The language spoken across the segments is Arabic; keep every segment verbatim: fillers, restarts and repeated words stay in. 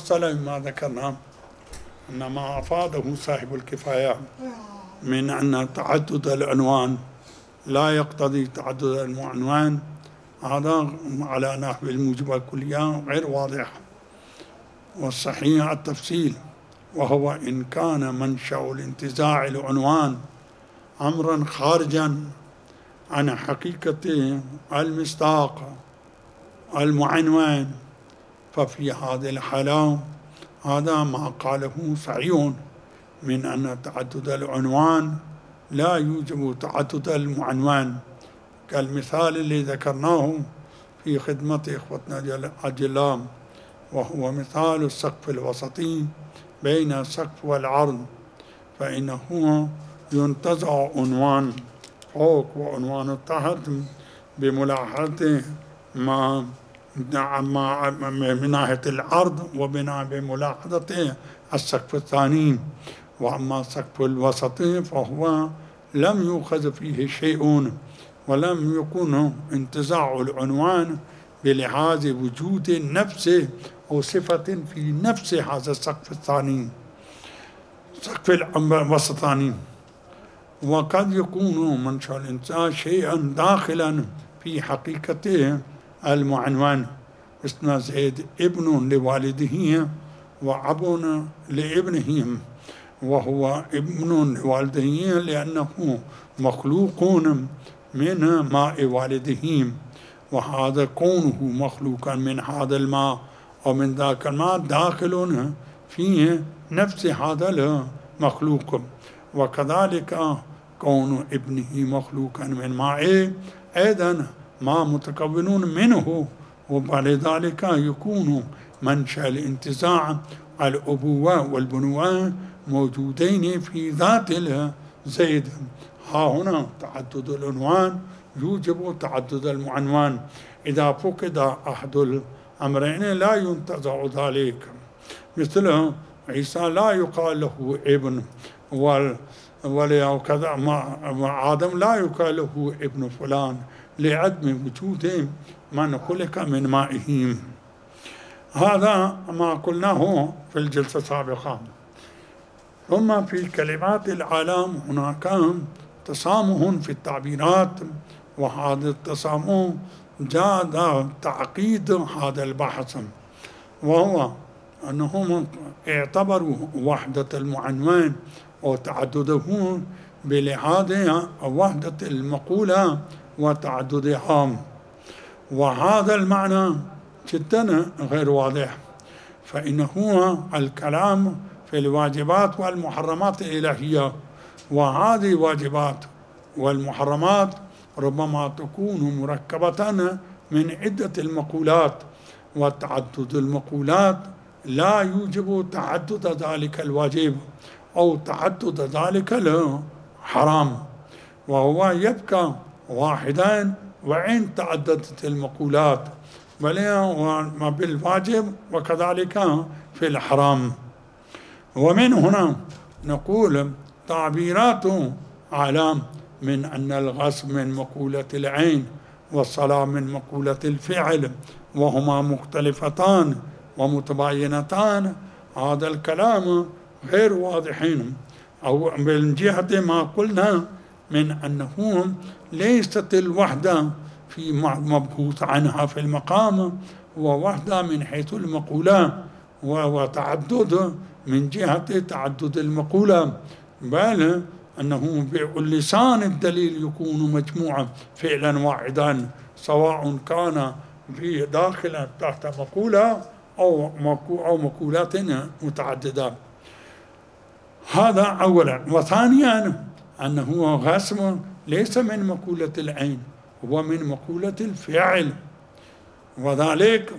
حصل مما ذكرنا أن ما أفاده صاحب الكفاية من أن تعدد العنوان لا يقتضي تعدد العنوان، هذا على نحو الموجبة الكلية غير واضح، والصحيح التفصيل، وهو إن كان منشأ الانتزاع العنوان أمرا خارجا عن حقيقة المصداق المعنون، ففي هذه الحالة هذا ما قاله صحيح من أن تعدد العنوان لا يوجب تعدد المعنون، كالمثال اللي ذكرناه في خدمة إخوتنا الأجلاء، وهو مثال السقف الوسطي بين السقف والعرض، فإنه ينتزع عنوان فوق وعنوان تحت بملاحظة ما من ناحية العرض وبملاحظة السقف الثاني. وأما السقف الوسطي فهو لم يؤخذ فيه شيء، ولم يكن انتزاع العنوان بلحاظ وجود نفس أو صفة في نفس هذا السقف الثاني، السقف الوسطاني. وقد يكون منشأ الانتزاع شيئا داخلا في حقيقته المعنون، مثل زيد ابن لوالده وأب لابنه، وهو ابن لوالده لأنه مخلوق من ماء والده، وهذا كونه مخلوقا من هذا الماء أو من ذاك الماء داخل في نفس هذا المخلوق، وكذلك كون ابنه مخلوقا من ماء أيضا ما متكون منه، ولذلك يكون منشأ الانتزاع الأبوة والبنوة موجودين في ذات الزيد. ها هنا تعدد العنوان يوجب تعدد المعنون، إذا فقد أحد الأمرين لا ينتزع ذلك، مثل عيسى لا يقال له ابن، وكذا آدم لا يقال له ابن فلان لعدم وجود من خلق من مائه. هذا ما قلناه في الجلسة السابقة. ثم في كلمات العالم هناك تسامح في التعبيرات، وهذا التسامح جاء تعقيد هذا البحث، وهو أنهم اعتبروا وحدة المعنون وتعدده بلحاظ وحدة المقولة وتعددها، وهذا المعنى جدا غير واضح، فإنه الكلام في الواجبات والمحرمات الإلهية، وهذه الواجبات والمحرمات ربما تكون مركبة من عدة المقولات، وتعدد المقولات لا يوجب تعدد ذلك الواجب أو تعدد ذلك الحرام، وهو يبقى واحدا وإن تعددت المقولات، بل بالواجب وكذلك في الحرام. ومن هنا نقول تعبيرات أعلام من أن الغصب من مقولة العين والصلاة من مقولة الفعل، وهما مختلفتان ومتباينتان، هذا الكلام غير واضحين، أو من جهة ما قلنا من أنه ليست الوحدة في مبحوث عنها في المقام، ووحدة من حيث المقولة، وتعدد من جهة تعدد المقولة، بل أنه باللسان الدليل يكون مجموعة فعلا واحدا، سواء كان في داخل تحت مقولة أو أو مقولات متعددة. هذا أولا. وثانيا أنه غصب ليس من مقولة العين، هو من مقولة الفعل، وذلك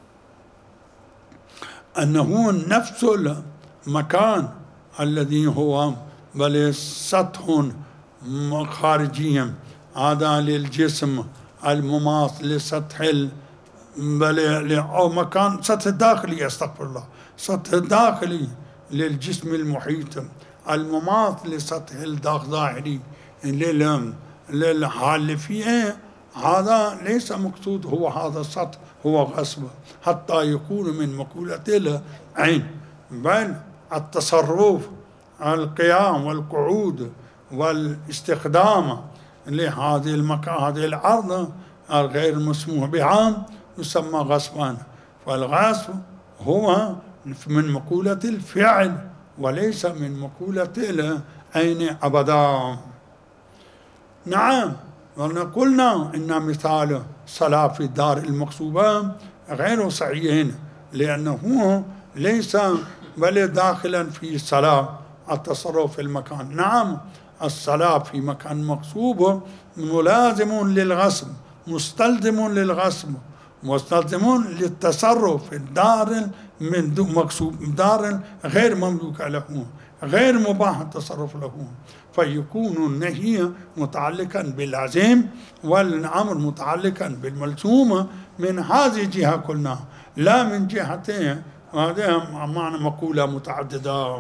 أنه نفس المكان الذي هو بل سطح خارجي هذا للجسم المماثل لسطح بل أو مكان سطح داخلي، استغفر الله، سطح داخلي للجسم المحيط المماثل لسطح الظاهري للحال فيه، هذا ليس مقصود هو هذا السطح هو غصب حتى يكون من مقولة العين، بل التصرف، القيام والقعود والاستخدام لهذه المكان هذه الأرض الغير مسموح بها يسمى غصبا. فالغصب هو من مقولة الفعل وليس من مقولة العين أبدا. نعم، قلنا إن مثال صلاة في الدار المغصوبة غير صحيح، لأنه ليس بل داخلا في الصلاة التصرف في المكان. نعم، الصلاة في مكان مغصوب ملازم للغصب، مستلزم للغصب، مستلزم للتصرف في الدار من مغصوب، دار غير مملوكة له، غير مباح التصرف له، فيكون النهي متعلقا باللازم والأمر متعلقا بالملزوم من هذه الجهة كلها، لا من جهتين. هذا معنى مقولة متعددة.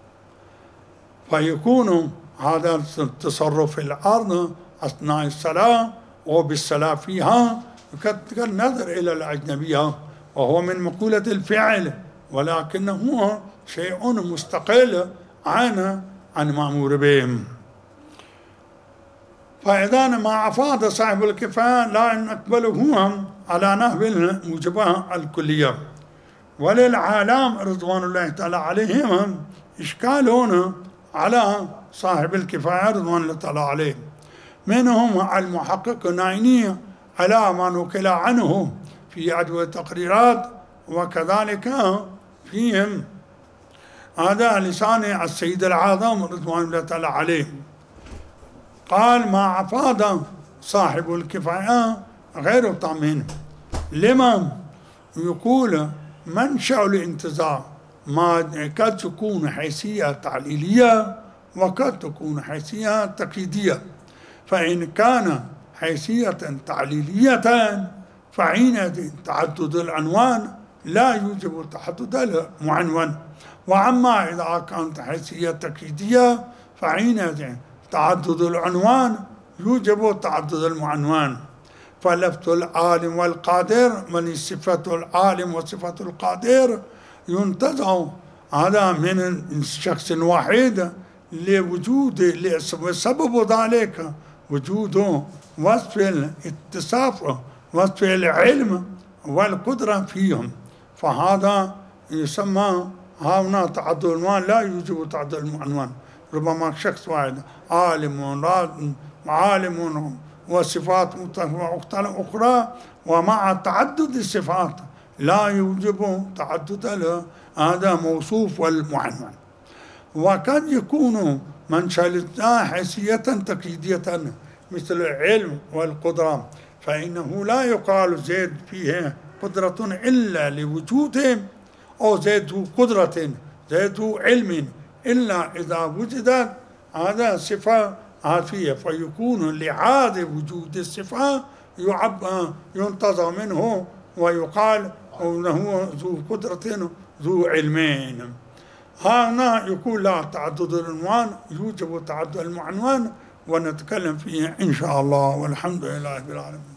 فيكون هذا التصرف في الأرض أثناء الصلاة وبالصلاة فيها كالنظر إلى الأجنبية، وهو من مقولة الفعل، ولكنه شيء مستقل عن عن مأمور به. فإذا ما أفاد صاحب الكفاية لا نقبله على نحو الموجبة الكلية. وللعالم رضوان الله تعالى عليهم إشكالون على صاحب الكفاية رضوان الله تعالى عليه، منهم المحقق النعيني على ما نقل عنه في أدوية التقريرات، وكذلك فيهم هذا لسان السيد العظم رضوان الله تعالى عليه. قال ما أفاد صاحب الكفاية غير طامن، لمن يقول منشأ الانتزاع ما قد تكون حيثية تعليلية وقد تكون حيثية تقييدية. فإن كان حيثية تعليلية فحينئذ تعدد العنوان لا يوجب تعدد المعنون، وأما إذا كانت حيثية تقييدية فحينئذ تعدد العنوان يوجب تعدد المعنون. فلفظ العالم والقادر من صفة العالم وصفة القادر ينتزع هذا من الشخص الواحد لوجود لسبب ذلك وجود وصف الاتصاف، وصف العلم والقدرة فيهم، فهذا يسمى هنا تعدد العنوان لا يوجب تعدد المعنون. ربما شخص واحد عالم عالم وصفات مختلفة أخرى، ومع تعدد الصفات لا يوجب تعدد هذا موصوف والمعنون. وقد يكون منشأ حيثية تقييدية مثل العلم والقدرة، فإنه لا يقال زيد فيه قدرة إلا لوجوده، أو زيد قدرة زيد علم إلا إذا وجدت هذا صفة عافية، فيكون لعادة وجود الصفة يعبر ينتظر منه ويقال أنه ذو قدرة ذو علمين. هنا يقول لا تعدد العنوان يوجب تعدد المعنون، ونتكلم فيه إن شاء الله، والحمد لله رب العالمين.